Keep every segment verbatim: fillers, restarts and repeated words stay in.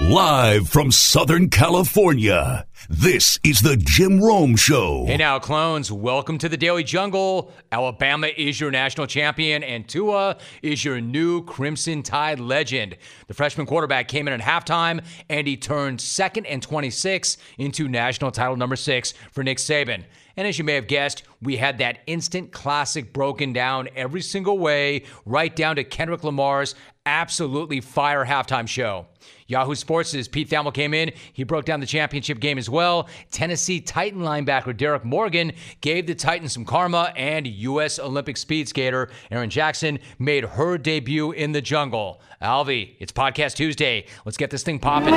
Live from Southern California, this is the Jim Rome Show. Hey now, clones, welcome to the Daily Jungle. Alabama is your national champion, and Tua is your new Crimson Tide legend. The freshman quarterback came in at halftime, and he turned second and twenty-six into national title number six for Nick Saban. And as you may have guessed, we had that instant classic broken down every single way, right down to Kendrick Lamar's absolutely fire halftime show. Yahoo Sports' Pete Thamel came in. He broke down the championship game as well. Tennessee Titan linebacker Derek Morgan gave the Titans some karma, and U S Olympic speed skater Erin Jackson made her debut in the jungle. Alvy, it's Podcast Tuesday. Let's get this thing popping.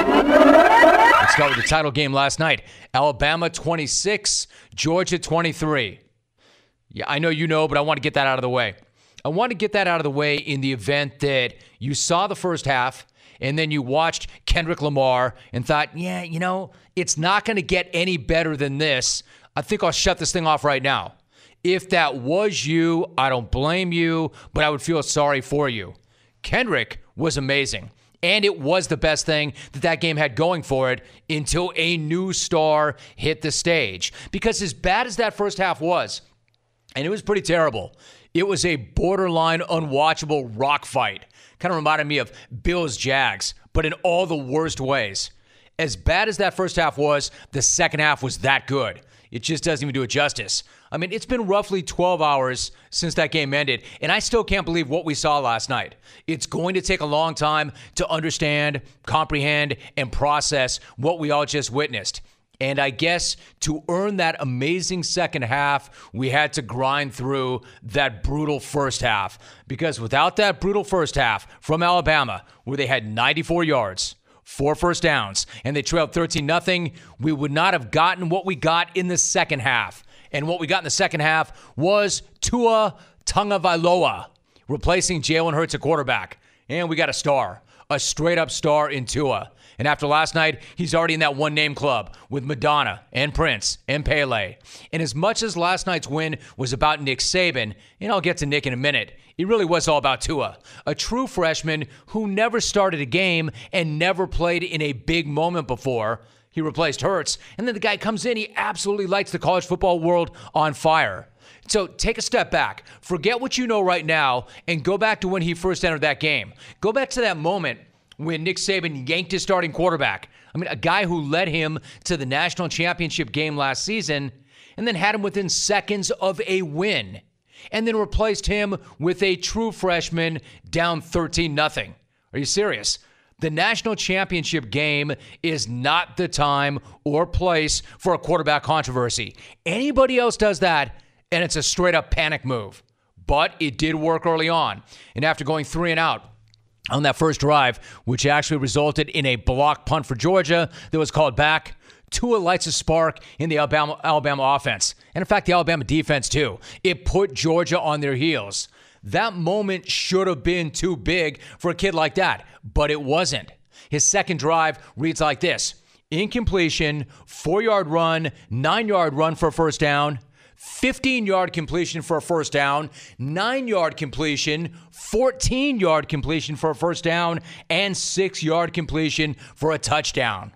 Let's start with the title game last night. Alabama twenty-six, Georgia twenty-three. Yeah, I know you know, but I want to get that out of the way. I want to get that out of the way in the event that you saw the first half and then you watched Kendrick Lamar and thought, yeah, you know, it's not going to get any better than this. I think I'll shut this thing off right now. If that was you, I don't blame you, but I would feel sorry for you. Kendrick was amazing, and it was the best thing that that game had going for it until a new star hit the stage. Because as bad as that first half was, and it was pretty terrible, it was a borderline unwatchable rock fight. Kind of reminded me of Bills Jags, but in all the worst ways. As bad as that first half was, the second half was that good. It just doesn't even do it justice. I mean, it's been roughly twelve hours since that game ended, and I still can't believe what we saw last night. It's going to take a long time to understand, comprehend, and process what we all just witnessed. And I guess to earn that amazing second half, we had to grind through that brutal first half. Because without that brutal first half from Alabama, where they had ninety-four yards, four first downs, and they trailed thirteen nothing, we would not have gotten what we got in the second half. And what we got in the second half was Tua Tagovailoa replacing Jalen Hurts at quarterback. And we got a star, a straight-up star in Tua. And after last night, he's already in that one-name club with Madonna and Prince and Pele. And as much as last night's win was about Nick Saban, and I'll get to Nick in a minute, it really was all about Tua, a true freshman who never started a game and never played in a big moment before. He replaced Hurts, and then the guy comes in, he absolutely lights the college football world on fire. So take a step back, forget what you know right now, and go back to when he first entered that game. Go back to that moment when Nick Saban yanked his starting quarterback. I mean, a guy who led him to the national championship game last season and then had him within seconds of a win, and then replaced him with a true freshman down thirteen nothing. Are you serious? The national championship game is not the time or place for a quarterback controversy. Anybody else does that, and it's a straight-up panic move. But it did work early on. And after going three and out on that first drive, which actually resulted in a block punt for Georgia that was called back, Tua lights a spark in the Alabama, Alabama offense. And in fact, the Alabama defense too. It put Georgia on their heels. That moment should have been too big for a kid like that, but it wasn't. His second drive reads like this: incompletion, four-yard run, nine-yard run for a first down, fifteen-yard completion for a first down, nine-yard completion, fourteen-yard completion for a first down, and six-yard completion for a touchdown.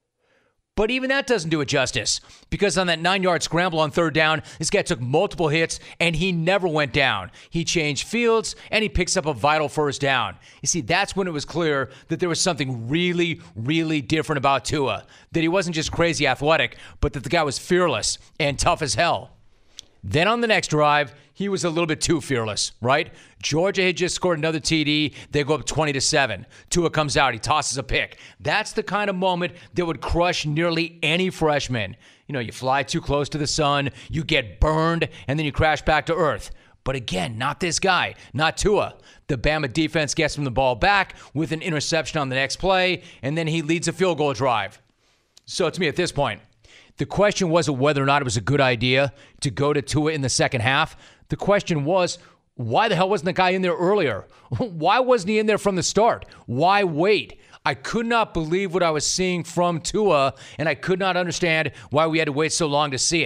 But even that doesn't do it justice, because on that nine-yard scramble on third down, this guy took multiple hits, and he never went down. He changed fields, and he picks up a vital first down. You see, that's when it was clear that there was something really, really different about Tua, that he wasn't just crazy athletic, but that the guy was fearless and tough as hell. Then on the next drive, he was a little bit too fearless, right? Georgia had just scored another T D. They go up twenty to seven. Tua comes out. He tosses a pick. That's the kind of moment that would crush nearly any freshman. You know, you fly too close to the sun, you get burned, and then you crash back to earth. But again, not this guy, not Tua. The Bama defense gets him the ball back with an interception on the next play, and then he leads a field goal drive. So to me at this point, the question wasn't whether or not it was a good idea to go to Tua in the second half. The question was, why the hell wasn't the guy in there earlier? Why wasn't he in there from the start? Why wait? I could not believe what I was seeing from Tua, and I could not understand why we had to wait so long to see it.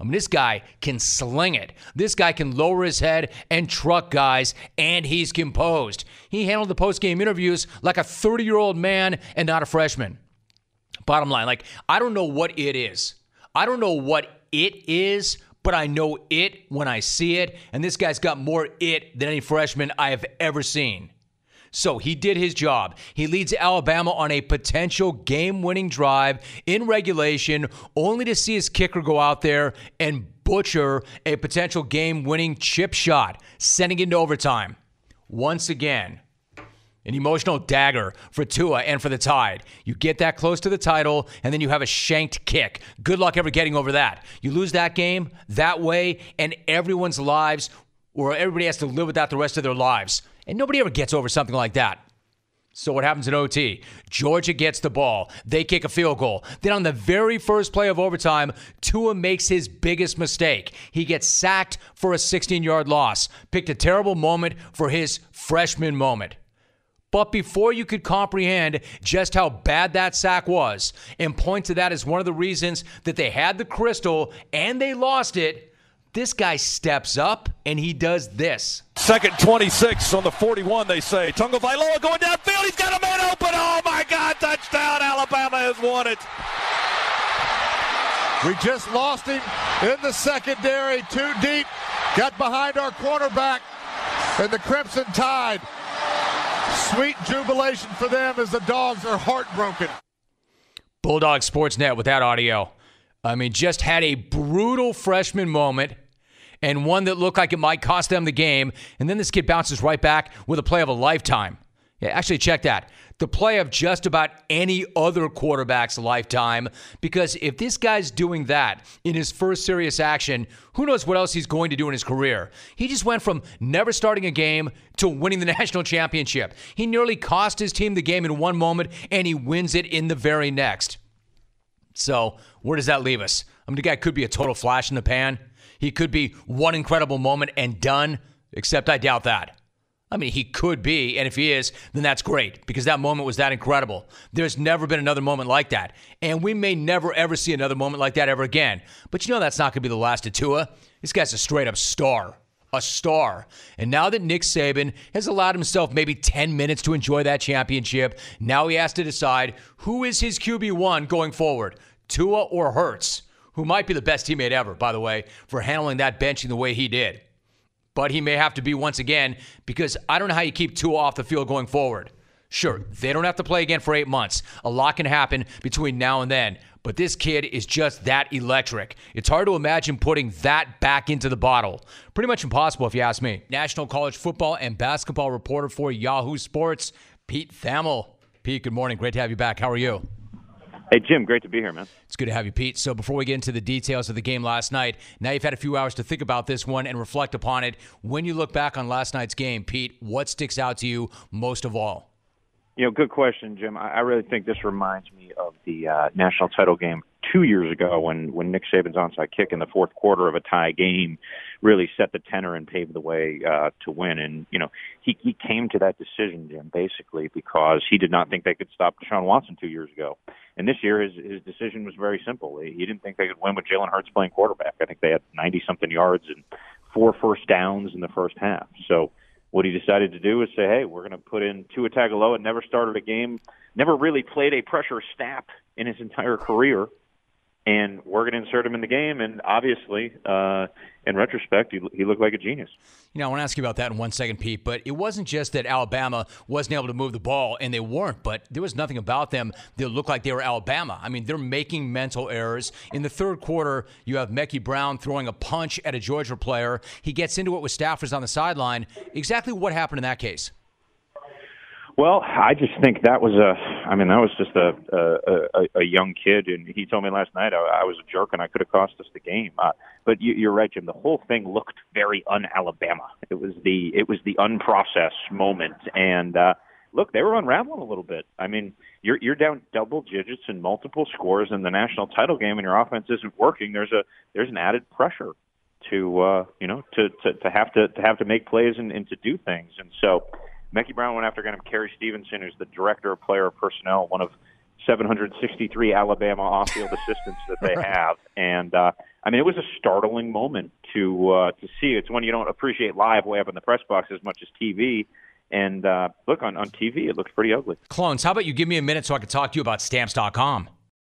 I mean, this guy can sling it. This guy can lower his head and truck guys, and he's composed. He handled the post-game interviews like a thirty-year-old man and not a freshman. Bottom line, like, I don't know what it is. I don't know what it is, but I know it when I see it, and this guy's got more it than any freshman I have ever seen. So he did his job. He leads Alabama on a potential game-winning drive in regulation, only to see his kicker go out there and butcher a potential game-winning chip shot, sending it into overtime. Once again, an emotional dagger for Tua and for the Tide. You get that close to the title, and then you have a shanked kick. Good luck ever getting over that. You lose that game that way, and everyone's lives, or everybody has to live with that the rest of their lives. And nobody ever gets over something like that. So what happens in O T? Georgia gets the ball. They kick a field goal. Then on the very first play of overtime, Tua makes his biggest mistake. He gets sacked for a sixteen-yard loss. Picked a terrible moment for his freshman moment. But before you could comprehend just how bad that sack was and point to that as one of the reasons that they had the crystal and they lost it, this guy steps up and he does this. Second twenty-six on the forty-one, they say. Tagovailoa going downfield. He's got a man open. Oh, my God. Touchdown. Alabama has won it. We just lost him in the secondary. Too deep. Got behind our quarterback. And the Crimson Tide. Sweet jubilation for them as the Dogs are heartbroken. Bulldog Sportsnet with that audio. I mean, just had a brutal freshman moment and one that looked like it might cost them the game. And then this kid bounces right back with a play of a lifetime. Yeah, actually, check that. The play of just about any other quarterback's lifetime. Because if this guy's doing that in his first serious action, who knows what else he's going to do in his career. He just went from never starting a game to winning the national championship. He nearly cost his team the game in one moment, and he wins it in the very next. So where does that leave us? I mean, the guy could be a total flash in the pan. He could be one incredible moment and done, except I doubt that. I mean, he could be, and if he is, then that's great, because that moment was that incredible. There's never been another moment like that, and we may never, ever see another moment like that ever again. But you know that's not going to be the last of Tua. This guy's a straight-up star. A star. And now that Nick Saban has allowed himself maybe ten minutes to enjoy that championship, now he has to decide who is his Q B one going forward, Tua or Hurts, who might be the best teammate ever, by the way, for handling that benching the way he did. But he may have to be once again, because I don't know how you keep Tua off the field going forward. Sure, they don't have to play again for eight months. A lot can happen between now and then. But this kid is just that electric. It's hard to imagine putting that back into the bottle. Pretty much impossible if you ask me. National college football and basketball reporter for Yahoo Sports, Pete Thamel. Pete, good morning. Great to have you back. How are you? Hey, Jim, great to be here, man. It's good to have you, Pete. So before we get into the details of the game last night, now you've had a few hours to think about this one and reflect upon it. When you look back on last night's game, Pete, what sticks out to you most of all? You know, good question, Jim. I really think this reminds me of the uh, national title game two years ago when, when Nick Saban's onside kick in the fourth quarter of a tie game really set the tenor and paved the way uh, to win. And, you know, he, he came to that decision, Jim, basically because he did not think they could stop Deshaun Watson two years ago. And this year his, his decision was very simple. He didn't think they could win with Jalen Hurts playing quarterback. I think they had ninety-something yards and four first downs in the first half. So what he decided to do is say, hey, we're going to put in Tua Tagovailoa. Never started a game, never really played a pressure snap in his entire career, and we're going to insert him in the game. And obviously, uh, in retrospect, he, he looked like a genius. You know, I want to ask you about that in one second, Pete, but it wasn't just that Alabama wasn't able to move the ball, and they weren't, but there was nothing about them that looked like they were Alabama. I mean, they're making mental errors. In the third quarter, you have Mekhi Brown throwing a punch at a Georgia player. He gets into it with staffers on the sideline. Exactly what happened in that case? Well, I just think that was a, I mean, that was just a a, a, a young kid, and he told me last night I, I was a jerk and I could have cost us the game. Uh, but you, you're right, Jim. The whole thing looked very un-Alabama. It was the it was the unprocessed moment, and uh, look, they were unraveling a little bit. I mean, you're you're down double digits in multiple scores in the national title game, and your offense isn't working. There's a there's an added pressure to uh, you know to, to to have to to have to make plays and, and to do things, and so. Mekhi Brown went after a guy named Kerry Stevenson, who's the director of player personnel, one of seven hundred sixty-three Alabama off-field assistants that they have. And, uh, I mean, it was a startling moment to uh, to see. It's one you don't appreciate live way up in the press box as much as T V. And, uh, look, on, on T V, it looks pretty ugly. Clones, how about you give me a minute so I can talk to you about Stamps dot com?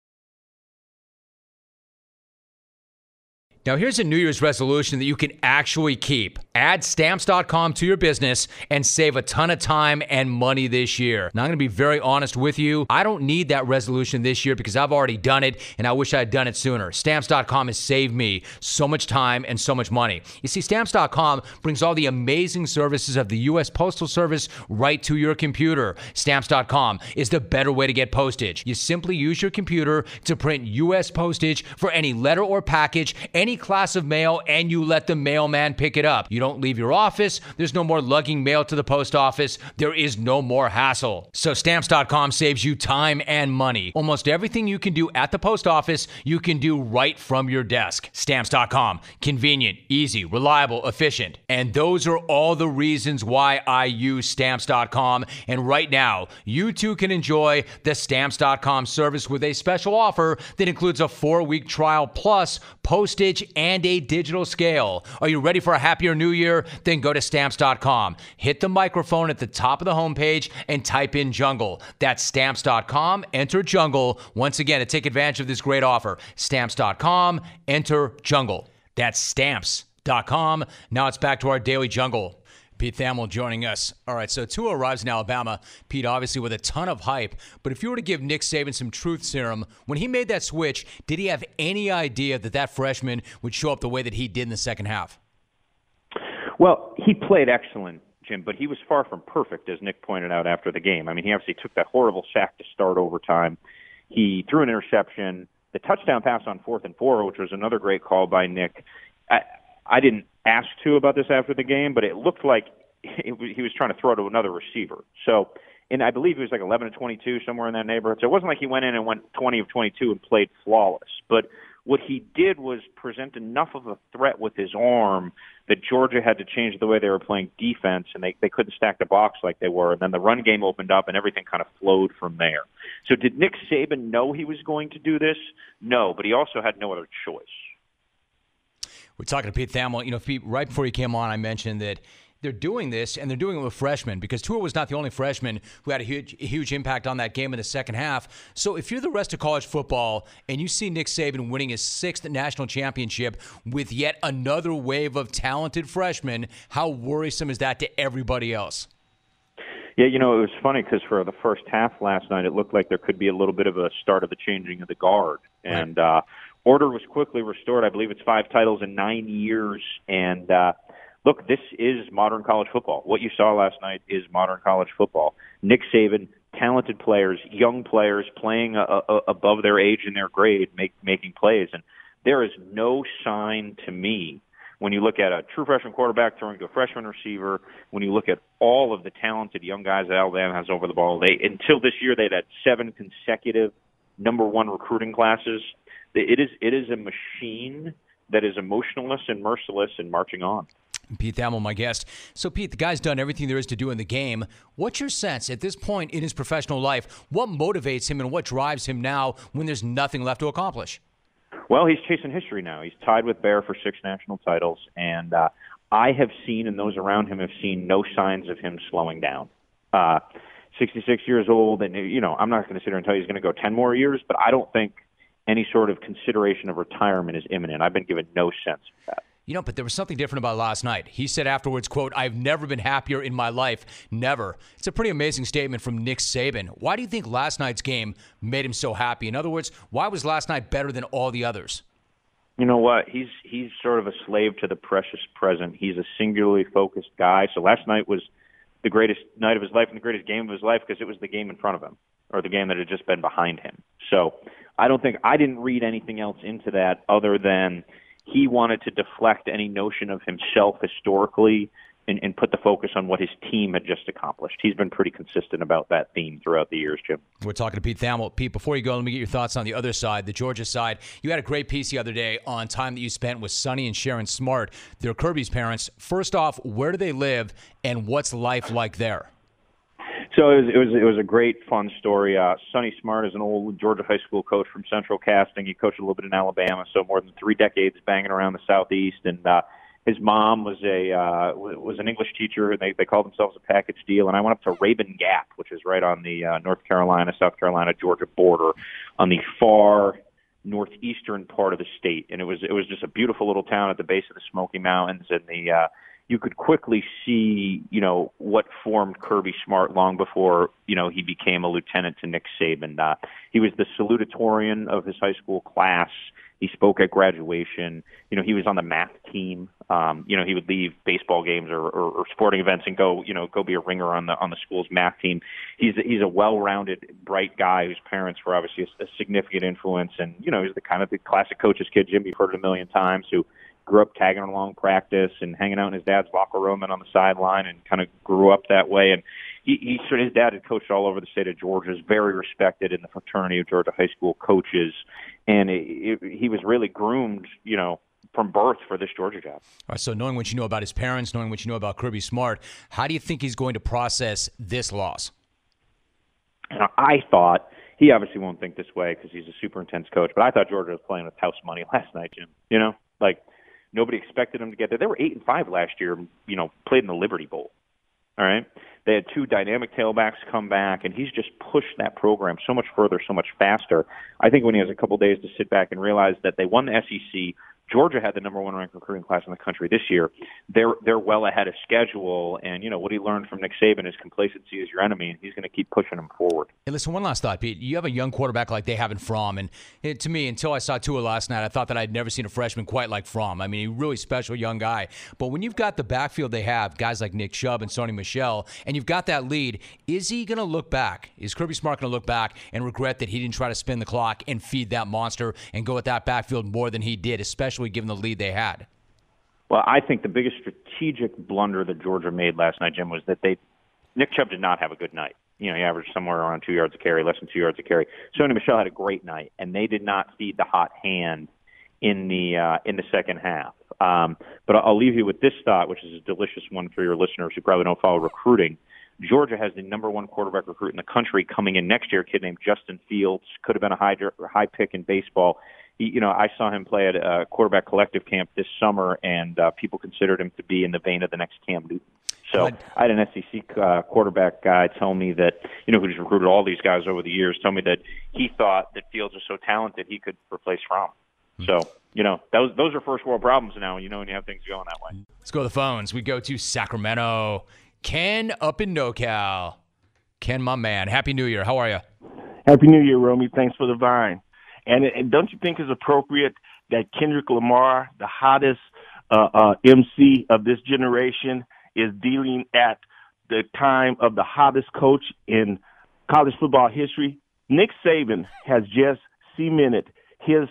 Now, here's a New Year's resolution that you can actually keep. Add Stamps dot com to your business and save a ton of time and money this year. Now, I'm going to be very honest with you. I don't need that resolution this year because I've already done it, and I wish I had done it sooner. Stamps dot com has saved me so much time and so much money. You see, Stamps dot com brings all the amazing services of the U S Postal Service right to your computer. Stamps dot com is the better way to get postage. You simply use your computer to print U S postage for any letter or package, any class of mail, and you let the mailman pick it up. You don't leave your office. There's no more lugging mail to the post office. There is no more hassle. So Stamps dot com saves you time and money. Almost everything you can do at the post office, you can do right from your desk. Stamps dot com. Convenient, easy, reliable, efficient. And those are all the reasons why I use Stamps dot com. And right now, you too can enjoy the Stamps dot com service with a special offer that includes a four-week trial plus postage and a digital scale. Are you ready for a happier new year? Then go to Stamps dot com. Hit the microphone at the top of the homepage and type in Jungle. That's Stamps dot com. Enter Jungle. Once again, to take advantage of this great offer. Stamps dot com. Enter Jungle. That's Stamps dot com. Now it's back to our Daily Jungle. Pete Thamel joining us. All right, so Tua arrives in Alabama, Pete, obviously with a ton of hype. But if you were to give Nick Saban some truth serum, when he made that switch, did he have any idea that that freshman would show up the way that he did in the second half? Well, he played excellent, Jim, but he was far from perfect, as Nick pointed out after the game. I mean, he obviously took that horrible sack to start overtime. He threw an interception. The touchdown pass on fourth and four, which was another great call by Nick. I, I didn't ask to about this after the game, but it looked like it, he was trying to throw to another receiver. So, and I believe he was like eleven to twenty-two, somewhere in that neighborhood. So it wasn't like he went in and went twenty of twenty-two and played flawless. But what he did was present enough of a threat with his arm that Georgia had to change the way they were playing defense, and they, they couldn't stack the box like they were. And then the run game opened up, and everything kind of flowed from there. So did Nick Saban know he was going to do this? No, but he also had no other choice. We're talking to Pete Thamel. You know, Pete, right before you came on, I mentioned that they're doing this, and they're doing it with freshmen, because Tua was not the only freshman who had a huge, a huge impact on that game in the second half. So if you're the rest of college football and you see Nick Saban winning his sixth national championship with yet another wave of talented freshmen, how worrisome is that to everybody else? Yeah, you know, it was funny because for the first half last night, it looked like there could be a little bit of a start of the changing of the guard. And uh, order was quickly restored. I believe it's five titles in nine years. And, uh, look, this is modern college football. What you saw last night is modern college football. Nick Saban, talented players, young players playing uh, uh, above their age and their grade, make, making plays. And there is no sign to me when you look at a true freshman quarterback throwing to a freshman receiver, when you look at all of the talented young guys that Alabama has over the ball, they until this year they'd had seven consecutive number one recruiting classes. It is it is a machine that is emotionless and merciless and marching on. Pete Thamel, my guest. So, Pete, the guy's done everything there is to do in the game. What's your sense at this point in his professional life? What motivates him and what drives him now when there's nothing left to accomplish? Well, he's chasing history now. He's tied with Bear for six national titles, and uh, I have seen, and those around him have seen, no signs of him slowing down. Uh, sixty-six years old, and, you know, I'm not going to sit here and tell you he's going to go ten more years, but I don't think any sort of consideration of retirement is imminent. I've been given no sense of that. You know, but there was something different about last night. He said afterwards, quote, "I've never been happier in my life. Never." It's a pretty amazing statement from Nick Saban. Why do you think last night's game made him so happy? In other words, why was last night better than all the others? You know what? He's he's sort of a slave to the precious present. He's a singularly focused guy. So last night was the greatest night of his life and the greatest game of his life because it was the game in front of him, or the game that had just been behind him. So I don't think I didn't read anything else into that other than he wanted to deflect any notion of himself historically and, and put the focus on what his team had just accomplished. He's been pretty consistent about that theme throughout the years, Jim. We're talking to Pete Thamel. Pete, before you go, let me get your thoughts on the other side, the Georgia side. You had a great piece the other day on time that you spent with Sonny and Sharon Smart. They're Kirby's parents. First off, where do they live and what's life like there? So it was, it was it was a great, fun story. Uh, Sonny Smart is an old Georgia high school coach from Central Casting. He coached a little bit in Alabama, so more than three decades banging around the Southeast. And uh, his mom was a uh, was an English teacher, and they they called themselves a package deal. And I went up to Rabun Gap, which is right on the uh, North Carolina, South Carolina, Georgia border, on the far northeastern part of the state. And it was it was just a beautiful little town at the base of the Smoky Mountains, and the uh, you could quickly see, you know, what formed Kirby Smart long before, you know, he became a lieutenant to Nick Saban. Uh, he was the salutatorian of his high school class. He spoke at graduation. You know, he was on the math team. Um, you know, he would leave baseball games or, or, or sporting events and go, you know, go be a ringer on the on the school's math team. He's a, he's a well-rounded, bright guy whose parents were obviously a, a significant influence. And, you know, he's the kind of the classic coach's kid, Jim, you've heard it a million times, who grew up tagging along practice and hanging out in his dad's locker room and on the sideline, and kind of grew up that way. And he, he sort of, his dad had coached all over the state of Georgia, is very respected in the fraternity of Georgia high school coaches. And it, it, he was really groomed, you know, from birth for this Georgia job. All right, so knowing what you know about his parents, knowing what you know about Kirby Smart, how do you think he's going to process this loss? And I thought, he obviously won't think this way because he's a super intense coach, but I thought Georgia was playing with house money last night, Jim. You know, like, nobody expected them to get there. They were eight and five last year, you know, played in the Liberty Bowl. All right. They had two dynamic tailbacks come back, and he's just pushed that program so much further, so much faster. I think when he has a couple days to sit back and realize that they won the S E C, Georgia had the number one ranked recruiting class in the country this year. They're they're well ahead of schedule, and you know what he learned from Nick Saban is complacency is your enemy, and he's going to keep pushing them forward. Hey, listen, one last thought, Pete. You have a young quarterback like they have in Fromm, and it, to me, until I saw Tua last night, I thought that I'd never seen a freshman quite like Fromm. I mean, a really special young guy. But when you've got the backfield they have, guys like Nick Chubb and Sony Michel, and you've got that lead, is he going to look back? Is Kirby Smart going to look back and regret that he didn't try to spin the clock and feed that monster and go at that backfield more than he did, especially given the lead they had? Well, I think the biggest strategic blunder that Georgia made last night, Jim, was that they Nick Chubb did not have a good night. You know, he averaged somewhere around two yards a carry, less than two yards a carry. Sony Michel had a great night, and they did not feed the hot hand in the uh, in the second half. Um, but I'll leave you with this thought, which is a delicious one for your listeners who probably don't follow recruiting. Georgia has the number one quarterback recruit in the country coming in next year, a kid named Justin Fields. Could have been a high high pick in baseball. He, you know, I saw him play at a quarterback collective camp this summer, and uh, people considered him to be in the vein of the next Cam Newton. So I had an S E C uh, quarterback guy tell me that, you know, who's recruited all these guys over the years, tell me that he thought that Fields was so talented he could replace Fromm. So, you know, those those are first world problems now, you know, when you have things going that way. Let's go to the phones. We go to Sacramento. Ken up in NoCal. Ken, my man. Happy New Year. How are you? Happy New Year, Romy. Thanks for the vine. And, and don't you think it's appropriate that Kendrick Lamar, the hottest uh, uh, M C of this generation, is dealing at the time of the hottest coach in college football history? Nick Saban has just cemented his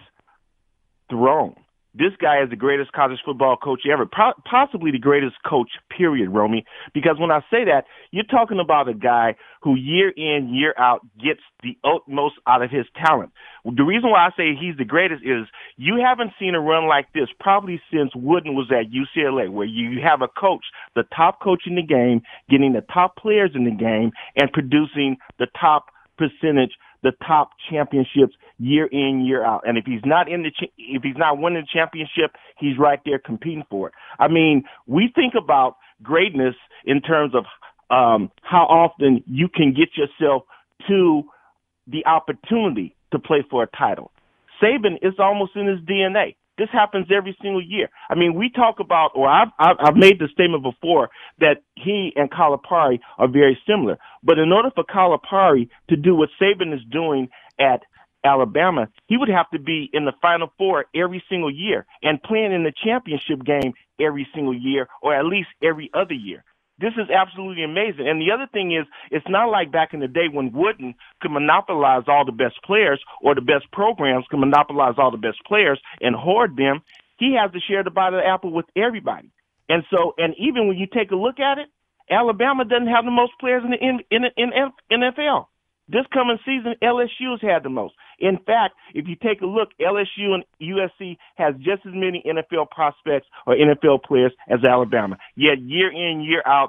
throne. This guy is the greatest college football coach ever, possibly the greatest coach, period, Romy. Because when I say that, you're talking about a guy who year in, year out gets the utmost out of his talent. The reason why I say he's the greatest is you haven't seen a run like this probably since Wooden was at U C L A, where you have a coach, the top coach in the game, getting the top players in the game and producing the top percentage, the top championships year in, year out. And if he's not in the, ch- if he's not winning the championship, he's right there competing for it. I mean, we think about greatness in terms of um, how often you can get yourself to the opportunity to play for a title. Saban is almost in his D N A. This happens every single year. I mean, we talk about, or I've, I've made the statement before that he and Calipari are very similar. But in order for Calipari to do what Saban is doing at Alabama, he would have to be in the Final Four every single year and playing in the championship game every single year, or at least every other year. This is absolutely amazing. And the other thing is, it's not like back in the day when Wooden could monopolize all the best players, or the best programs could monopolize all the best players and hoard them. He has to share the bite of the apple with everybody. And so, and even when you take a look at it, Alabama doesn't have the most players in the in, in, in N F L. This coming season, L S U has had the most. In fact, if you take a look, L S U and U S C has just as many N F L prospects or N F L players as Alabama. Yet year in, year out,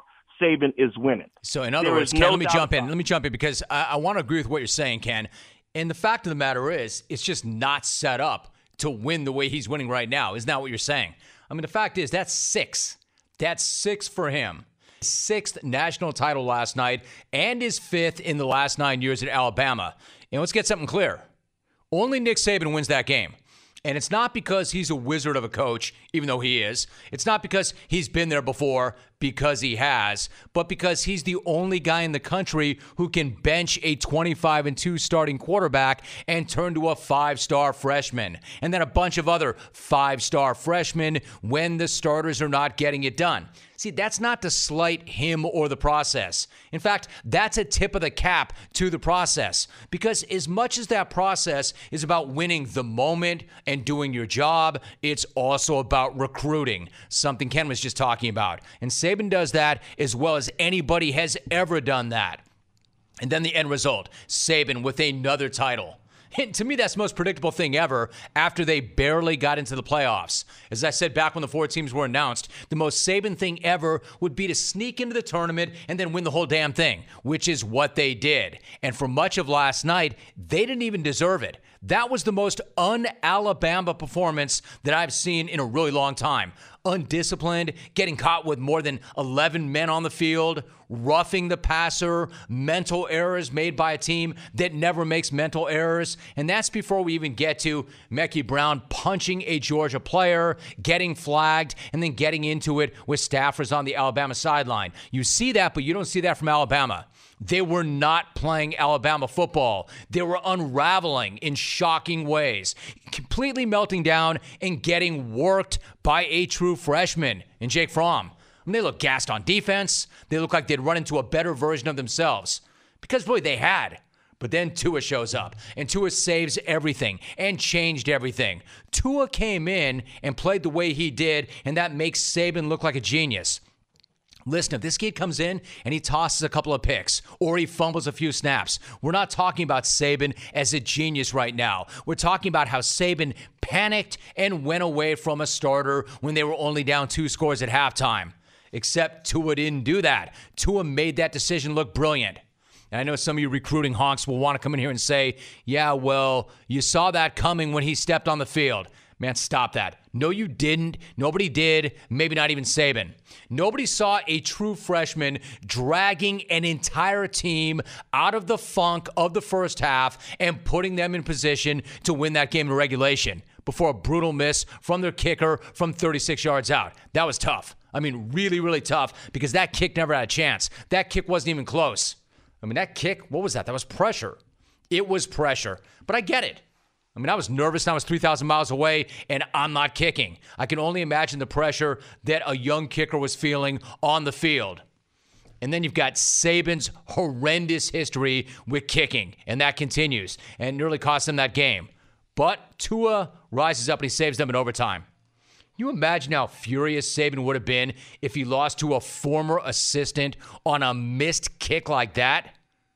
Saban is winning. So in other There words, is Ken, no let me doubt jump in. about it. Let me jump in because I, I want to agree with what you're saying, Ken. And the fact of the matter is, it's just not set up to win the way he's winning right now. Isn't that what you're saying? I mean, the fact is, that's six. That's six for him. Sixth national title last night and his fifth in the last nine years at Alabama. And let's get something clear. Only Nick Saban wins that game. And it's not because he's a wizard of a coach, even though he is. It's not because he's been there before, because he has, but because he's the only guy in the country who can bench a twenty-five and two starting quarterback and turn to a five-star freshman. And then a bunch of other five-star freshmen when the starters are not getting it done. See, that's not to slight him or the process. In fact, that's a tip of the cap to the process. Because as much as that process is about winning the moment and doing your job, it's also about recruiting, something Ken was just talking about. And Saban does that as well as anybody has ever done that. And then the end result, Saban with another title. And to me, that's the most predictable thing ever after they barely got into the playoffs. As I said back when the four teams were announced, the most Saban thing ever would be to sneak into the tournament and then win the whole damn thing, which is what they did. And for much of last night, they didn't even deserve it. That was the most un-Alabama performance that I've seen in a really long time. Undisciplined, getting caught with more than eleven men on the field, roughing the passer, mental errors made by a team that never makes mental errors. And that's before we even get to Mekhi Brown punching a Georgia player, getting flagged, and then getting into it with staffers on the Alabama sideline. You see that, but you don't see that from Alabama. They were not playing Alabama football. They were unraveling in shocking ways, completely melting down and getting worked by a true freshman in Jake Fromm. I mean, they look gassed on defense. They look like they'd run into a better version of themselves. Because, boy, they had. But then Tua shows up, and Tua saves everything and changed everything. Tua came in and played the way he did, and that makes Saban look like a genius. Listen, if this kid comes in and he tosses a couple of picks or he fumbles a few snaps, we're not talking about Saban as a genius right now. We're talking about how Saban panicked and went away from a starter when they were only down two scores at halftime. Except Tua didn't do that. Tua made that decision look brilliant. And I know some of you recruiting honks will want to come in here and say, yeah, well, you saw that coming when he stepped on the field. Man, stop that. No, you didn't. Nobody did. Maybe not even Saban. Nobody saw a true freshman dragging an entire team out of the funk of the first half and putting them in position to win that game in regulation before a brutal miss from their kicker from thirty-six yards out. That was tough. I mean, really, really tough because that kick never had a chance. That kick wasn't even close. I mean, that kick, what was that? That was pressure. It was pressure. But I get it. I mean, I was nervous and I was three thousand miles away, and I'm not kicking. I can only imagine the pressure that a young kicker was feeling on the field. And then you've got Saban's horrendous history with kicking, and that continues, and nearly cost them that game. But Tua rises up and he saves them in overtime. Can you imagine how furious Saban would have been if he lost to a former assistant on a missed kick like that?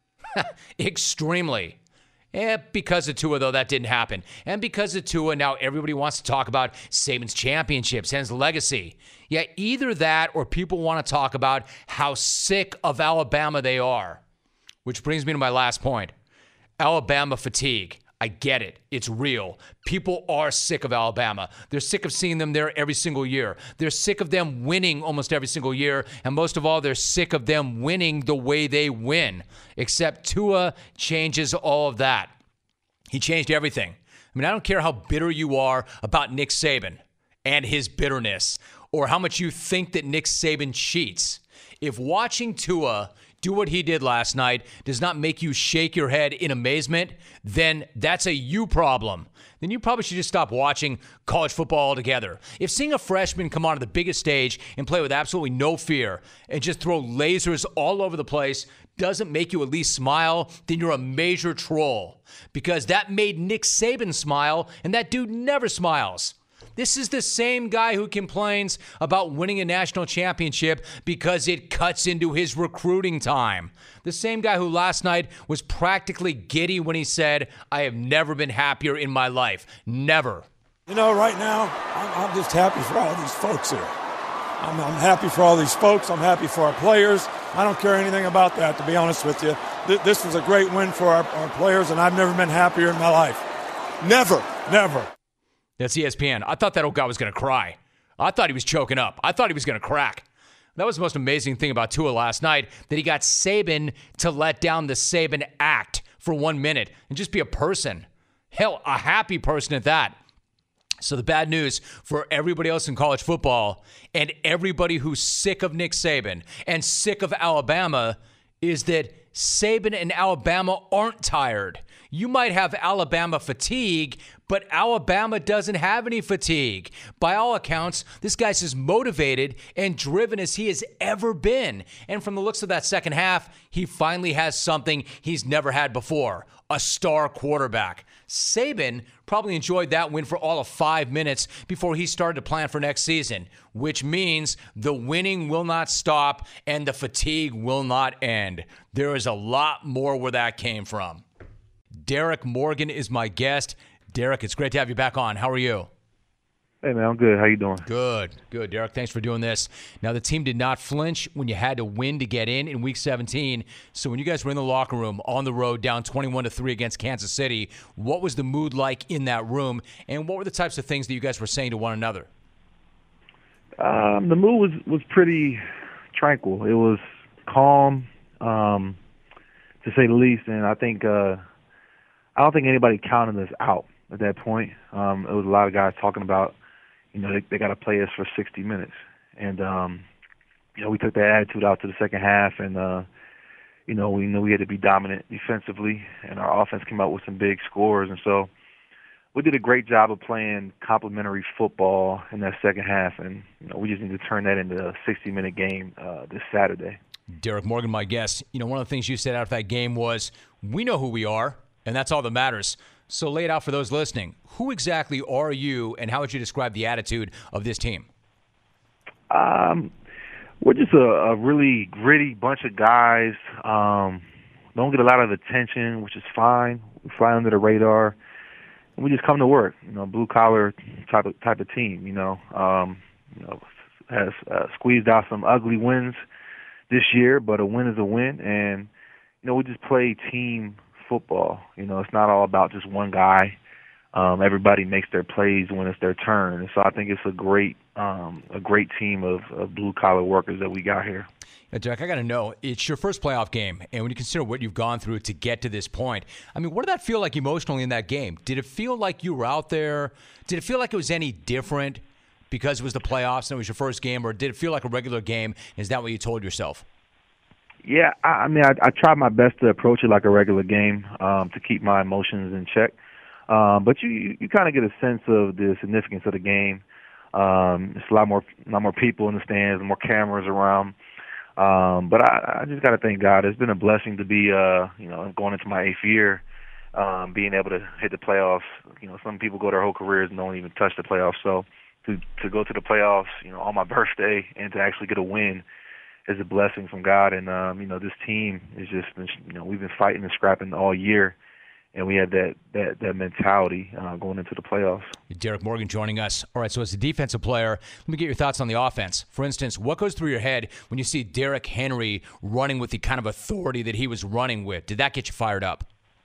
Extremely. Eh, because of Tua, though, that didn't happen. And because of Tua, now everybody wants to talk about Saban's championships and his legacy. Yeah, either that or people want to talk about how sick of Alabama they are. Which brings me to my last point. Alabama fatigue. I get it. It's real. People are sick of Alabama. They're sick of seeing them there every single year. They're sick of them winning almost every single year. And most of all, they're sick of them winning the way they win. Except Tua changes all of that. He changed everything. I mean, I don't care how bitter you are about Nick Saban and his bitterness, or how much you think that Nick Saban cheats. If watching Tua do what he did last night does not make you shake your head in amazement, then that's a you problem. Then you probably should just stop watching college football altogether. If seeing a freshman come onto the biggest stage and play with absolutely no fear and just throw lasers all over the place doesn't make you at least smile, then you're a major troll. Because that made Nick Saban smile, and that dude never smiles. This is the same guy who complains about winning a national championship because it cuts into his recruiting time. The same guy who last night was practically giddy when he said, I have never been happier in my life. Never. You know, right now, I'm, I'm just happy for all these folks here. I'm, I'm happy for all these folks. I'm happy for our players. I don't care anything about that, to be honest with you. Th- this was a great win for our, our players, and I've never been happier in my life. Never, never. That's E S P N. I thought that old guy was going to cry. I thought he was choking up. I thought he was going to crack. That was the most amazing thing about Tua last night, that he got Saban to let down the Saban act for one minute and just be a person. Hell, a happy person at that. So the bad news for everybody else in college football and everybody who's sick of Nick Saban and sick of Alabama is that Saban and Alabama aren't tired. You might have Alabama fatigue, but Alabama doesn't have any fatigue. By all accounts, this guy's as motivated and driven as he has ever been. And from the looks of that second half, he finally has something he's never had before, a star quarterback. Saban probably enjoyed that win for all of five minutes before he started to plan for next season, which means the winning will not stop and the fatigue will not end. There is a lot more where that came from. Derek Morgan is my guest. Derek, it's great to have you back on. How are you? Hey, man, I'm good. How you doing? Good, good. Derek, thanks for doing this. Now, the team did not flinch when you had to win to get in in Week seventeen. So when you guys were in the locker room on the road down twenty-one to three against Kansas City, what was the mood like in that room, and what were the types of things that you guys were saying to one another? Um, the mood was, was pretty tranquil. It was calm, um, to say the least, and I think uh, I don't think anybody counted us out at that point. Um, it was a lot of guys talking about, you know, they, they got to play us for sixty minutes. And, um, you know, we took that attitude out to the second half, and, uh, you know, we knew we had to be dominant defensively, and our offense came out with some big scores. And so we did a great job of playing complementary football in that second half, and, you know, we just need to turn that into a sixty-minute game uh, this Saturday. Derek Morgan, my guest. You know, one of the things you said after that game was, we know who we are, and that's all that matters. So lay it out for those listening. Who exactly are you, and how would you describe the attitude of this team? Um, we're just a, a really gritty bunch of guys. Um, don't get a lot of attention, which is fine. We fly under the radar, and we just come to work. You know, blue collar type of type of team. You know, um, you know, has uh, squeezed out some ugly wins this year, but a win is a win, and you know, we just play team football. You know, it's not all about just one guy. Um, everybody makes their plays when it's their turn, and so I think it's a great, um, a great team of, of blue collar workers that we got here. Yeah, Derek, I got to know, it's your first playoff game, and when you consider what you've gone through to get to this point, I mean, what did that feel like emotionally in that game? Did it feel like you were out there? Did it feel like it was any different because it was the playoffs and it was your first game, or did it feel like a regular game? Is that what you told yourself? Yeah, I, I mean, I, I tried my best to approach it like a regular game, um, to keep my emotions in check. Um, but you, you, you kind of get a sense of the significance of the game. Um, it's a lot more, a lot more people in the stands, more cameras around. Um, but I, I just got to thank God. It's been a blessing to be, uh, you know, going into my eighth year, um, being able to hit the playoffs. You know, some people go their whole careers and don't even touch the playoffs. So to to go to the playoffs, you know, on my birthday and to actually get a win is a blessing from God. And, um, you know, this team is just, you know, we've been fighting and scrapping all year, and we had that that, that mentality uh, going into the playoffs. Derek Morgan joining us. All right, so as a defensive player, let me get your thoughts on the offense. For instance, what goes through your head when you see Derrick Henry running with the kind of authority that he was running with? Did that get you fired up?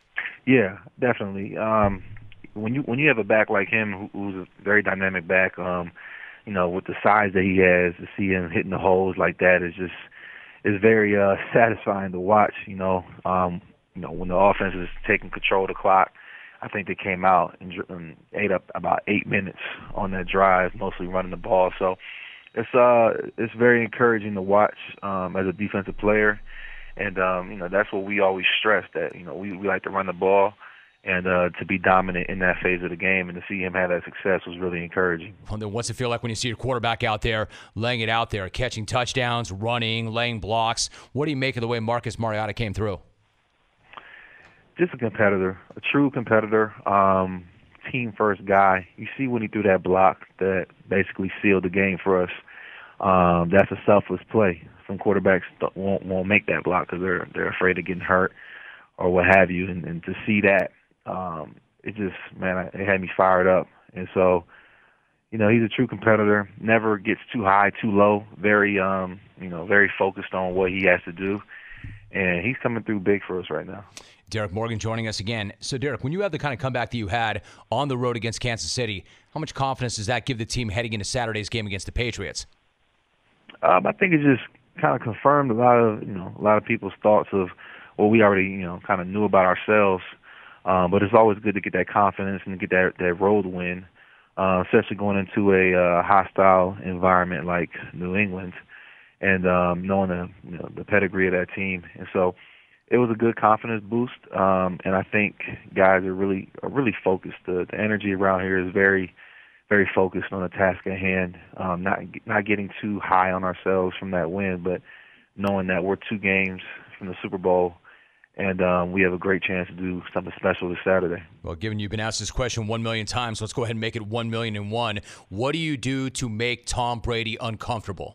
Yeah, definitely. Um, when you when you have a back like him, who, who's a very dynamic back, um, you know, with the size that he has, to see him hitting the holes like that is just is very uh, satisfying to watch. You know, um, you know when the offense is taking control of the clock, I think they came out and, and ate up about eight minutes on that drive, mostly running the ball. So it's uh it's very encouraging to watch um, as a defensive player, and um, you know that's what we always stress, that you know we, we like to run the ball. And uh, to be dominant in that phase of the game and to see him have that success was really encouraging. Well, then what's it feel like when you see your quarterback out there, laying it out there, catching touchdowns, running, laying blocks? What do you make of the way Marcus Mariota came through? Just a competitor, a true competitor, um, team-first guy. You see when he threw that block that basically sealed the game for us. Um, that's a selfless play. Some quarterbacks won't, won't make that block because they're, they're afraid of getting hurt or what have you. And, and to see that, Um, it just, man, it had me fired up. And so, you know, he's a true competitor. Never gets too high, too low. Very, um, you know, very focused on what he has to do, and he's coming through big for us right now. Derek Morgan joining us again. So, Derek, when you have the kind of comeback that you had on the road against Kansas City, how much confidence does that give the team heading into Saturday's game against the Patriots? Um, I think it just kind of confirmed a lot of, you know, a lot of people's thoughts of what we already, you know, kind of knew about ourselves. Um, but it's always good to get that confidence and to get that, that road win, uh, especially going into a uh, hostile environment like New England, and um, knowing the, you know, the pedigree of that team. And so it was a good confidence boost, um, and I think guys are really are really focused. The, the energy around here is very, very focused on the task at hand, um, not not getting too high on ourselves from that win, but knowing that we're two games from the Super Bowl, and um, we have a great chance to do something special this Saturday. Well, given you've been asked this question one million times, let's go ahead and make it one million and one. What do you do to make Tom Brady uncomfortable?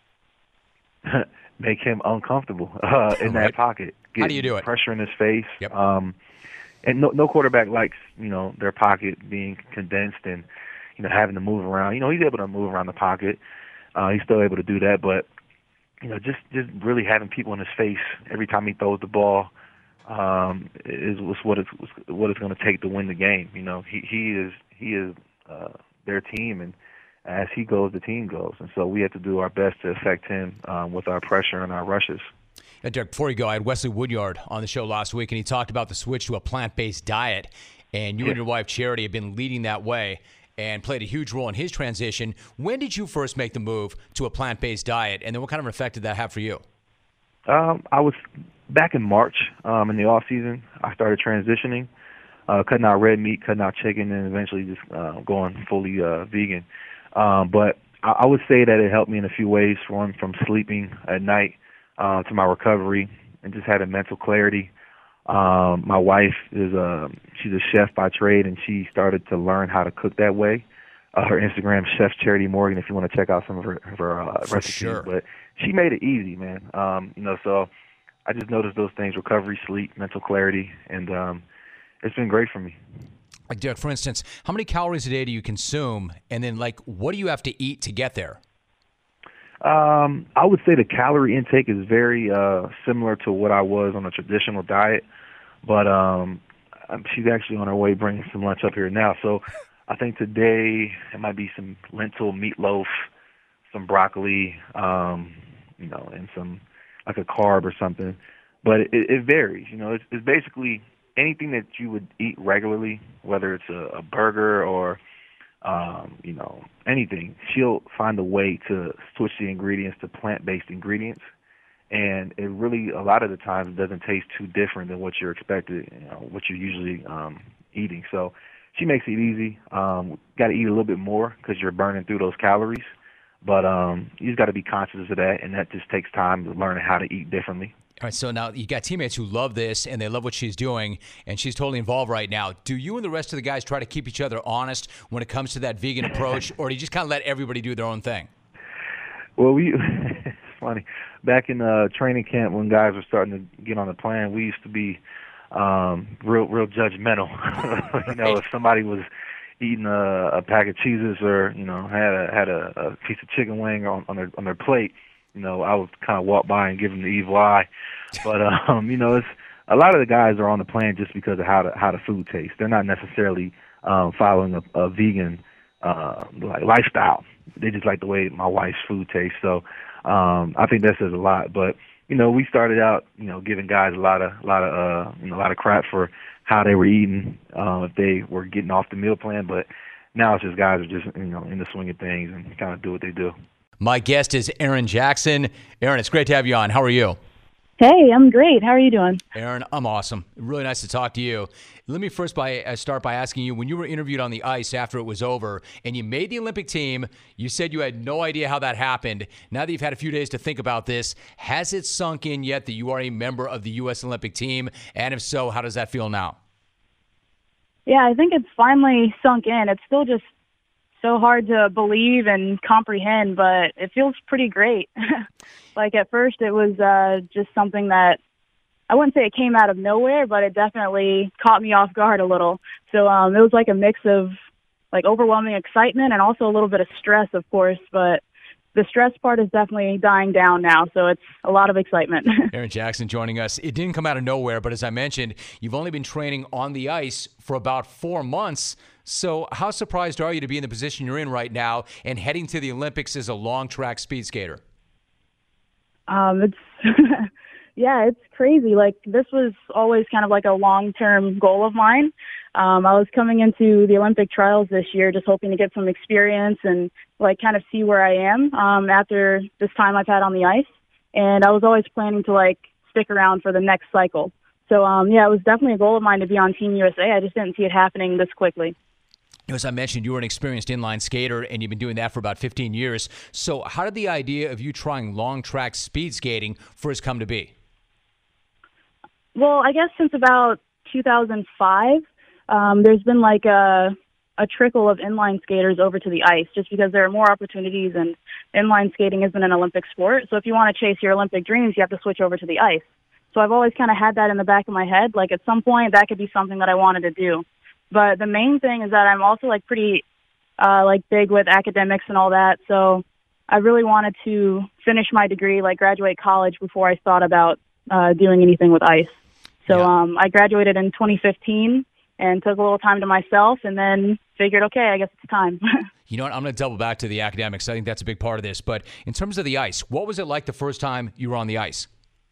Make him uncomfortable uh, in right. that pocket. Get How do you do it? Pressure in his face. Yep. Um, and no, no quarterback likes, you know, their pocket being condensed and, you know, having to move around. You know, he's able to move around the pocket. Uh, he's still able to do that, but, you know, just, just really having people in his face every time he throws the ball um, is was what it's what it's going to take to win the game. You know, he he is he is uh, their team, and as he goes, the team goes. And so we have to do our best to affect him um, with our pressure and our rushes. Now, Derek, before you go, I had Wesley Woodyard on the show last week, and he talked about the switch to a plant-based diet. And you yeah. and your wife, Charity, have been leading that way and played a huge role in his transition. When did you first make the move to a plant-based diet, and then what kind of effect did that have for you? Um, I was back in March um, in the off-season. I started transitioning, uh, cutting out red meat, cutting out chicken, and eventually just uh, going fully uh, vegan. Um, but I, I would say that it helped me in a few ways, from from sleeping at night uh, to my recovery, and just having mental clarity. Um, my wife is a she's a chef by trade, and she started to learn how to cook that way. Uh, her Instagram, Chef Charity Morgan, if you want to check out some of her, of her uh, recipes. Sure. But she made it easy, man. Um, you know, so I just noticed those things: recovery, sleep, mental clarity, and um, it's been great for me. Like, Derek, for instance, how many calories a day do you consume, and then, like, what do you have to eat to get there? Um, I would say the calorie intake is very uh, similar to what I was on a traditional diet, but um, she's actually on her way bringing some lunch up here now. So I think today it might be some lentil meatloaf, some broccoli, um, you know, and some like a carb or something. But it, it varies. You know, it's, it's basically anything that you would eat regularly, whether it's a, a burger or Um, you know, anything, she'll find a way to switch the ingredients to plant-based ingredients. And it really, a lot of the times, it doesn't taste too different than what you're expected, you know, what you're usually um, eating. So she makes it easy. Um, got to eat a little bit more because you're burning through those calories. But um, you just got to be conscious of that, and that just takes time to learn how to eat differently. All right, so now you got teammates who love this, and they love what she's doing, and she's totally involved right now. Do you and the rest of the guys try to keep each other honest when it comes to that vegan approach, or do you just kind of let everybody do their own thing? Well, we it's funny. Back in uh, training camp, when guys were starting to get on the plan, we used to be um, real, real judgmental. You know, if somebody was eating a, a pack of cheeses or you know had a had a, a piece of chicken wing on, on their on their plate, you know, I would kind of walk by and give them the evil eye. But, um, you know, it's a lot of the guys are on the plan just because of how the, how the food tastes. They're not necessarily um, following a, a vegan uh, like lifestyle. They just like the way my wife's food tastes. So um, I think that says a lot. But, you know, we started out, you know, giving guys a lot of, a lot of, uh, you know, a lot of crap for how they were eating, uh, if they were getting off the meal plan. But now it's just guys are just, you know, in the swing of things and kind of do what they do. My guest is Erin Jackson. Erin, it's great to have you on. How are you? Hey, I'm great. How are you doing? Erin, I'm awesome. Really nice to talk to you. Let me first by, uh, start by asking you, when you were interviewed on the ice after it was over and you made the Olympic team, you said you had no idea how that happened. Now that you've had a few days to think about this, has it sunk in yet that you are a member of the U S Olympic team? And if so, how does that feel now? Yeah, I think it's finally sunk in. It's still just so hard to believe and comprehend, but it feels pretty great. Like at first it was uh, just something that I wouldn't say it came out of nowhere, but it definitely caught me off guard a little. So um, it was like a mix of like overwhelming excitement and also a little bit of stress, of course, but the stress part is definitely dying down now, so it's a lot of excitement. Erin Jackson joining us. It didn't come out of nowhere, but as I mentioned, you've only been training on the ice for about four months. So how surprised are you to be in the position you're in right now and heading to the Olympics as a long track speed skater? Um, it's yeah, it's crazy. Like, this was always kind of like a long-term goal of mine. Um, I was coming into the Olympic trials this year just hoping to get some experience and like kind of see where I am um, after this time I've had on the ice. And I was always planning to like stick around for the next cycle. So um, yeah, it was definitely a goal of mine to be on Team U S A. I just didn't see it happening this quickly. As I mentioned, you were an experienced inline skater, and you've been doing that for about fifteen years. So how did the idea of you trying long track speed skating first come to be? Well, I guess since about two thousand five, um, there's been like a, a trickle of inline skaters over to the ice just because there are more opportunities, and inline skating isn't an Olympic sport. So if you want to chase your Olympic dreams, you have to switch over to the ice. So I've always kind of had that in the back of my head. Like, at some point, that could be something that I wanted to do. But the main thing is that I'm also like pretty uh, like big with academics and all that. So I really wanted to finish my degree, like graduate college before I thought about uh, doing anything with ice. So yeah. um, I graduated in twenty fifteen and took a little time to myself and then figured, okay, I guess it's time. You know what? I'm going to double back to the academics. I think that's a big part of this. But in terms of the ice, what was it like the first time you were on the ice?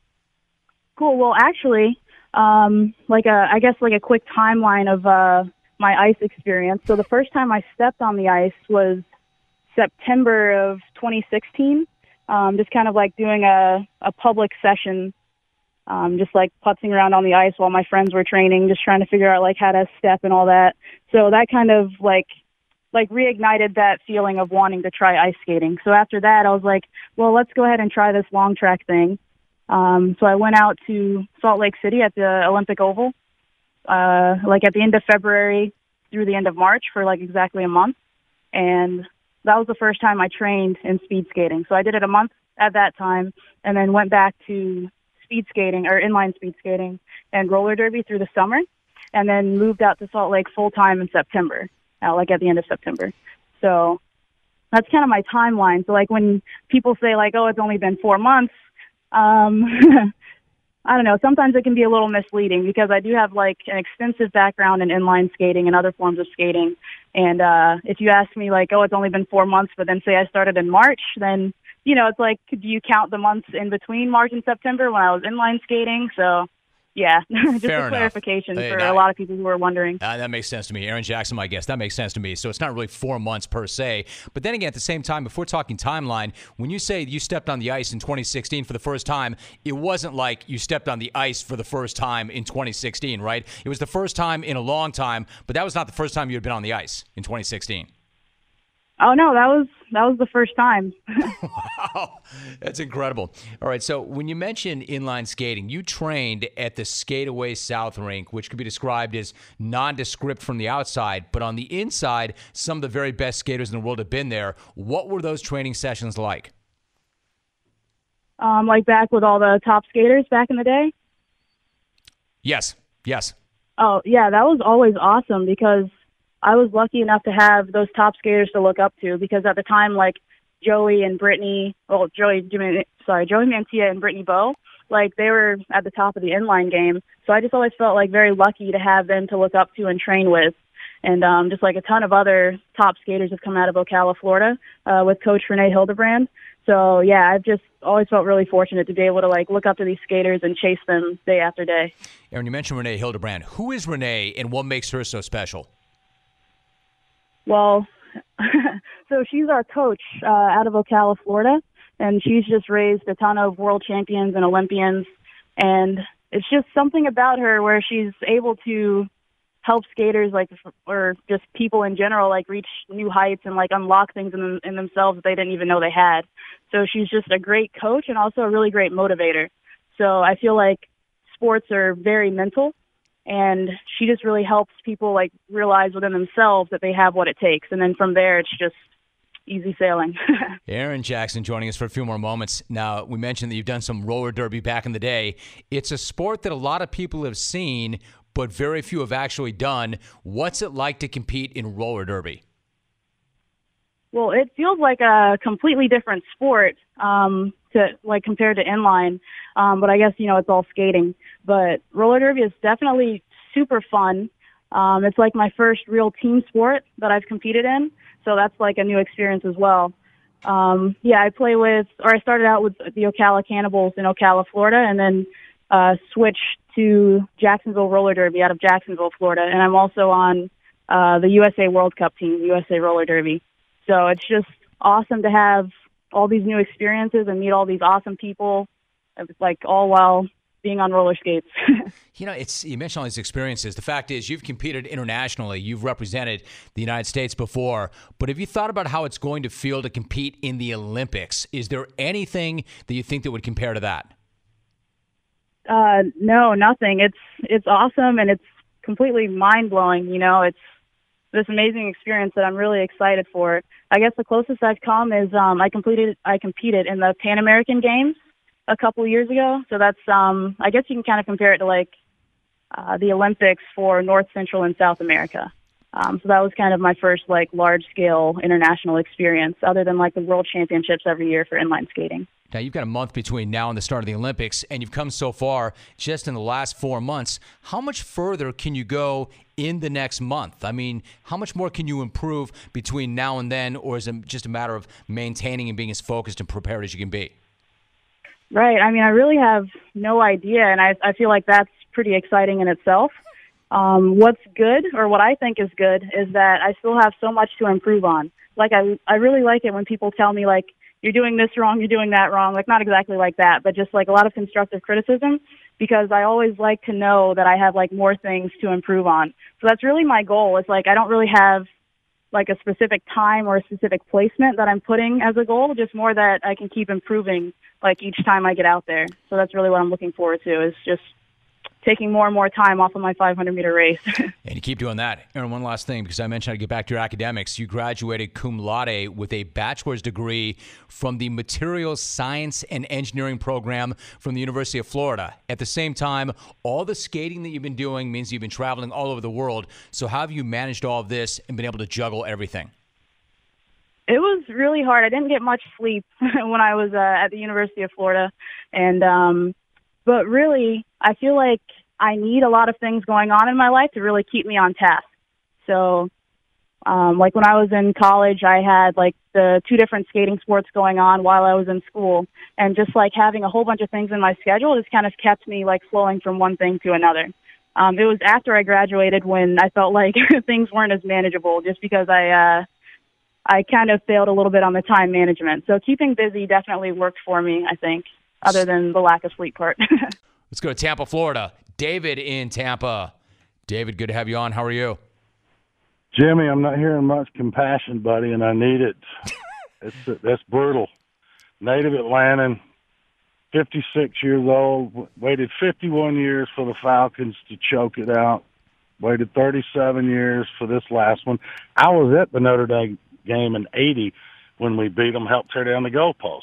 Cool. Well, actually, um, like a, I guess like a quick timeline of uh, my ice experience. So the first time I stepped on the ice was September of twenty sixteen, um, just kind of like doing a, a public session, um, just like putzing around on the ice while my friends were training, just trying to figure out like how to step and all that. So that kind of like like reignited that feeling of wanting to try ice skating. So after that, I was like, well, let's go ahead and try this long track thing. Um, so I went out to Salt Lake City at the Olympic Oval, uh, like at the end of February through the end of March for like exactly a month. And that was the first time I trained in speed skating. So I did it a month at that time and then went back to speed skating or inline speed skating and roller derby through the summer, and then moved out to Salt Lake full time in September, uh, like at the end of September. So that's kind of my timeline. So like when people say like, oh, it's only been four months, Um, I don't know. Sometimes it can be a little misleading because I do have like an extensive background in inline skating and other forms of skating. And uh, if you ask me like, oh, it's only been four months, but then say I started in March, then, you know, it's like, do you count the months in between March and September when I was inline skating? So, yeah, just Fair a clarification enough. for Hey, a lot of people who are wondering. Uh, that makes sense to me. Erin Jackson, my guest. That makes sense to me. So it's not really four months per se. But then again, at the same time, if we're talking timeline, when you say you stepped on the ice in twenty sixteen for the first time, it wasn't like you stepped on the ice for the first time in twenty sixteen, right? It was the first time in a long time, but that was not the first time you had been on the ice in twenty sixteen. Oh, no, that was that was the first time. Wow, that's incredible. All right, so when you mention inline skating, you trained at the Skateaway South rink, which could be described as nondescript from the outside, but on the inside, some of the very best skaters in the world have been there. What were those training sessions like? Um, like back with all the top skaters back in the day? Yes, yes. Oh, yeah, that was always awesome because I was lucky enough to have those top skaters to look up to because at the time, like Joey and Brittany, well, Joey, sorry, Joey Mantia and Brittany Bowe, like they were at the top of the inline game. So I just always felt like very lucky to have them to look up to and train with. And um, just like a ton of other top skaters have come out of Ocala, Florida, uh, with Coach Renee Hildebrand. So yeah, I've just always felt really fortunate to be able to like look up to these skaters and chase them day after day. Erin, you mentioned Renee Hildebrand. Who is Renee and what makes her so special? Well, so she's our coach uh, out of Ocala, Florida, and she's just raised a ton of world champions and Olympians, and it's just something about her where she's able to help skaters, like, or just people in general, like, reach new heights and, like, unlock things in, them, in themselves that they didn't even know they had. So she's just a great coach and also a really great motivator. So I feel like sports are very mental, and she just really helps people like realize within themselves that they have what it takes. And then from there, it's just easy sailing. Erin Jackson joining us for a few more moments. Now, we mentioned that you've done some roller derby back in the day. It's a sport that a lot of people have seen, but very few have actually done. What's it like to compete in roller derby? Well, it feels like a completely different sport, um, to like compared to inline. Um, but I guess, you know, it's all skating. But roller derby is definitely super fun. Um, it's like my first real team sport that I've competed in. So that's like a new experience as well. Um, yeah, I play with, or I started out with the Ocala Cannibals in Ocala, Florida, and then uh, switched to Jacksonville Roller Derby out of Jacksonville, Florida. And I'm also on uh, the U S A World Cup team, U S A Roller Derby. So it's just awesome to have all these new experiences and meet all these awesome people, like all while being on roller skates. You know, it's you mentioned all these experiences. The fact is you've competed internationally. You've represented the United States before. But have you thought about how it's going to feel to compete in the Olympics? Is there anything that you think that would compare to that? Uh, no, nothing. It's it's awesome, and it's completely mind-blowing. You know, it's this amazing experience that I'm really excited for. I guess the closest I've come is um, I completed I competed in the Pan American Games a couple years ago. So that's, um, I guess you can kind of compare it to like uh, the Olympics for North, Central, and South America. Um, so that was kind of my first like large scale international experience other than like the World Championships every year for inline skating. Now, you've got a month between now and the start of the Olympics, and you've come so far just in the last four months. How much further can you go in the next month? I mean, how much more can you improve between now and then, or is it just a matter of maintaining and being as focused and prepared as you can be? Right. I mean, I really have no idea, and I, I feel like that's pretty exciting in itself. Um, what's good, or what I think is good, is that I still have so much to improve on. Like, I, I really like it when people tell me, like, you're doing this wrong, you're doing that wrong. Like, not exactly like that, but just, like, a lot of constructive criticism, because I always like to know that I have, like, more things to improve on. So that's really my goal. It's like I don't really have like a specific time or a specific placement that I'm putting as a goal, just more that I can keep improving like each time I get out there. So that's really what I'm looking forward to, is just taking more and more time off of my five hundred meter race. And you keep doing that. Aaron, one last thing, because I mentioned I'd get back to your academics. You graduated cum laude with a bachelor's degree from the Materials Science and Engineering program from the University of Florida. At the same time, all the skating that you've been doing means you've been traveling all over the world. So how have you managed all of this and been able to juggle everything? It was really hard. I didn't get much sleep when I was uh, at the University of Florida. And, um, but really, I feel like I need a lot of things going on in my life to really keep me on task. So, um, like when I was in college, I had like the two different skating sports going on while I was in school. And just like having a whole bunch of things in my schedule just kind of kept me like flowing from one thing to another. Um, it was after I graduated when I felt like things weren't as manageable, just because I, uh, I kind of failed a little bit on the time management. So keeping busy definitely worked for me, I think, other than the lack of sleep part. Let's go to Tampa, Florida. David in Tampa. David, good to have you on. How are you? Jimmy, I'm not hearing much compassion, buddy, and I need it. It's that's brutal. Native Atlantan, fifty-six years old, waited fifty-one years for the Falcons to choke it out. Waited thirty-seven years for this last one. I was at the Notre Dame game in eighty when we beat them, helped tear down the goalpost.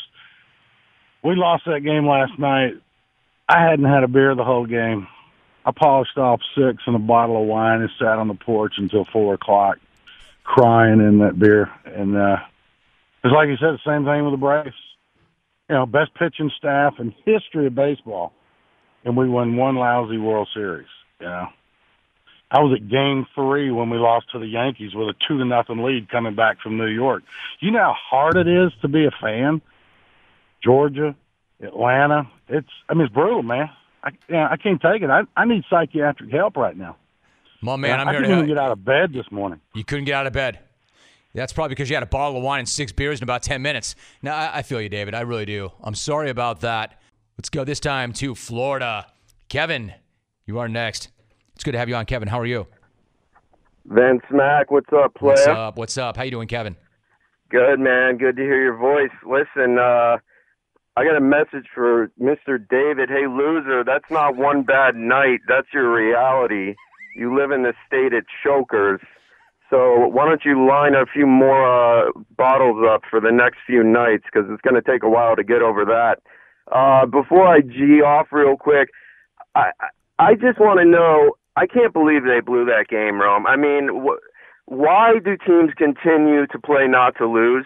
We lost that game last night. I hadn't had a beer the whole game. I polished off six and a bottle of wine and sat on the porch until four o'clock crying in that beer. And uh, it's like you said, the same thing with the Braves. You know, best pitching staff in history of baseball. And we won one lousy World Series, you know. I was at game three when we lost to the Yankees with a two to nothing lead coming back from New York. You know how hard it is to be a fan? Georgia, Atlanta. It's, I mean, it's brutal, man. I, yeah, I can't take it. I, I need psychiatric help right now. Well, man, I'm I here to couldn't help. even get out of bed this morning. You couldn't get out of bed. That's probably because you had a bottle of wine and six beers in about ten minutes. Now, I, I feel you, David. I really do. I'm sorry about that. Let's go this time to Florida. Kevin, you are next. It's good to have you on, Kevin. How are you? Vince Mack, what's up, player? What's up? What's up? How you doing, Kevin? Good, man. Good to hear your voice. Listen, uh, I got a message for Mister David. Hey, loser, that's not one bad night. That's your reality. You live in the state at chokers. So why don't you line a few more uh, bottles up for the next few nights, because it's going to take a while to get over that. Uh, before I G off real quick, I I just want to know, I can't believe they blew that game, Rome. I mean, wh- why do teams continue to play not to lose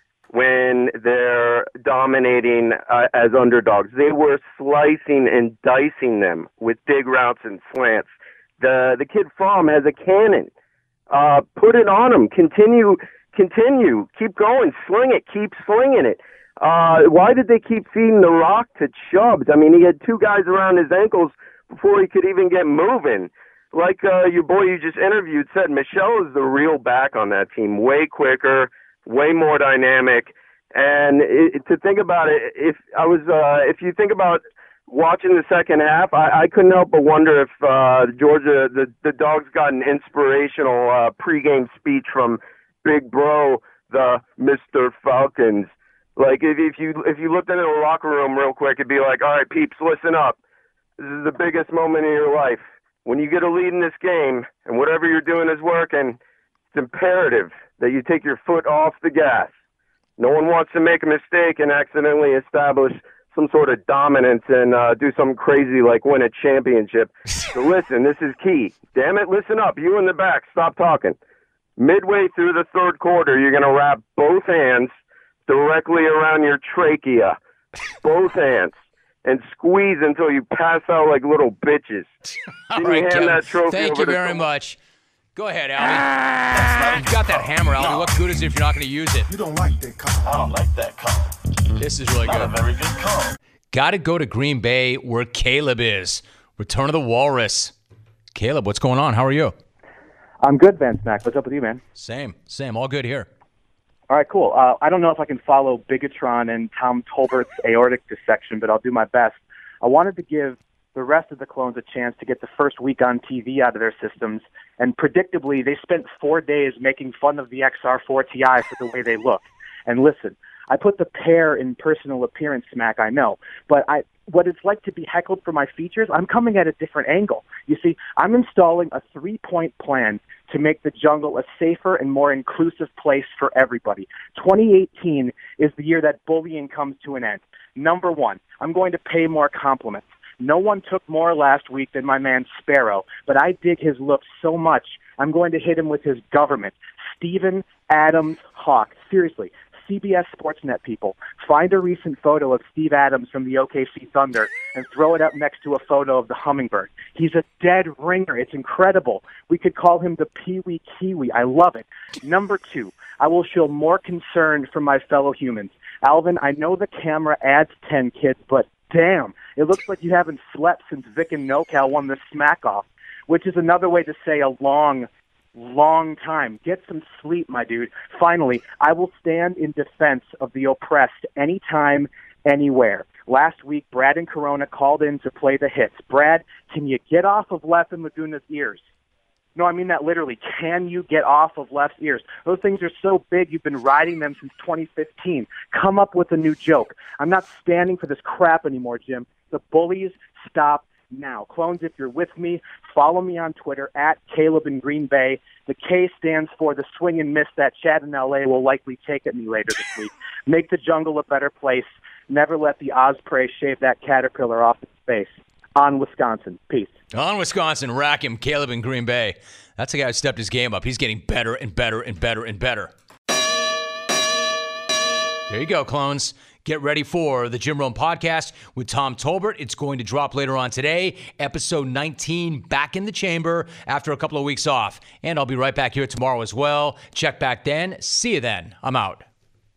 when they're dominating uh, as underdogs? They were slicing and dicing them with dig routes and slants. The the kid Fromm has a cannon. Uh, put it on him. Continue, continue. Keep going. Sling it. Keep slinging it. Uh, why did they keep feeding the rock to Chubbs? I mean, he had two guys around his ankles before he could even get moving. Like uh, your boy you just interviewed said, Michelle is the real back on that team. Way quicker, way more dynamic. And it, to think about it, if I was, uh, if you think about watching the second half, I, I couldn't help but wonder if uh, Georgia, the, the Dogs got an inspirational uh, pregame speech from Big Bro, the Mister Falcons. Like if, if you if you looked into the locker room real quick, it'd be like, all right, peeps, listen up. This is the biggest moment in your life. When you get a lead in this game and whatever you're doing is working, it's imperative that you take your foot off the gas. No one wants to make a mistake and accidentally establish some sort of dominance and uh, do something crazy like win a championship. So listen, this is key. Damn it, listen up. You in the back, stop talking. Midway through the third quarter, you're going to wrap both hands directly around your trachea, both hands, and squeeze until you pass out like little bitches. All Can right, you hand Kevin. that trophy Thank over you to very someone? much. Go ahead, Albie. You've got that hammer, Albie. No. What good is it if you're not going to use it? You don't like that call. I don't like that call. This is really Not good. a very good call. Got to go to Green Bay where Caleb is. Return of the Walrus. Caleb, what's going on? How are you? I'm good, Van Snack. What's up with you, man? Same. Same. All good here. All right, cool. Uh, I don't know if I can follow Bigatron and Tom Tolbert's aortic dissection, but I'll do my best. I wanted to give the rest of the clones a chance to get the first week on T V out of their systems, and predictably, they spent four days making fun of the X R four Ti for the way they look. And listen, I put the pair in personal appearance smack, I know, but I what it's like to be heckled for my features, I'm coming at a different angle. You see, I'm installing a three-point plan to make the jungle a safer and more inclusive place for everybody. twenty eighteen is the year that bullying comes to an end. Number one, I'm going to pay more compliments. No one took more last week than my man Sparrow, but I dig his look so much, I'm going to hit him with his government. Stephen Adams Hawk. Seriously. C B S Sportsnet people, find a recent photo of Steve Adams from the O K C Thunder and throw it up next to a photo of the Hummingbird. He's a dead ringer. It's incredible. We could call him the Pee-wee Kiwi. I love it. Number two, I will show more concern for my fellow humans. Alvin, I know the camera adds ten kids, but damn, it looks like you haven't slept since Vic and NoCal won the smack-off, which is another way to say a long long time. Get some sleep, my dude. Finally, I will stand in defense of the oppressed anytime, anywhere. Last week, Brad and Corona called in to play the hits. Brad, can you get off of Left and Laguna's ears? No, I mean that literally. Can you get off of Left's ears? Those things are so big, you've been riding them since twenty fifteen. Come up with a new joke. I'm not standing for this crap anymore, Jim. The bullies stop now. Clones, if you're with me, follow me on Twitter at Caleb in Green Bay. The K stands for the swing and miss that Chad in L A will likely take at me later this week. Make the jungle a better place. Never let the Osprey shave that caterpillar off its face. On Wisconsin. Peace. On Wisconsin, rack him, Caleb in Green Bay. That's the guy who stepped his game up. He's getting better and better and better and better. There you go, clones. Get ready for the Jim Rome podcast with Tom Tolbert. It's going to drop later on today. Episode nineteen, back in the chamber after a couple of weeks off. And I'll be right back here tomorrow as well. Check back then. See you then. I'm out.